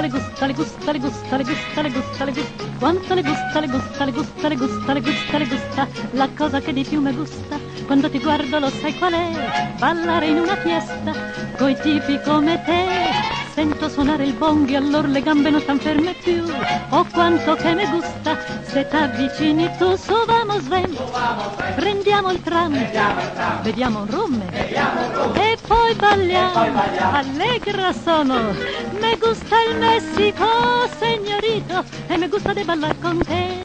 le gusta, le gusta, le gusta, le gusta, le gusta, le gusta, quanto le gusta, le gusta, le gusta, le gusta, le gusta, le gusta, la cosa che di più mi gusta, quando ti guardo lo sai qual è, ballare in una fiesta, coi tipi come te. Sento suonare il bonghi, allora le gambe non stan ferme più. Oh, quanto che mi gusta, se t'avvicini tu, su vamos ven, prendiamo il tram, vediamo un rum, e poi balliamo, allegra sono. Me gusta il Messico, señorito, e me gusta de ballar con te.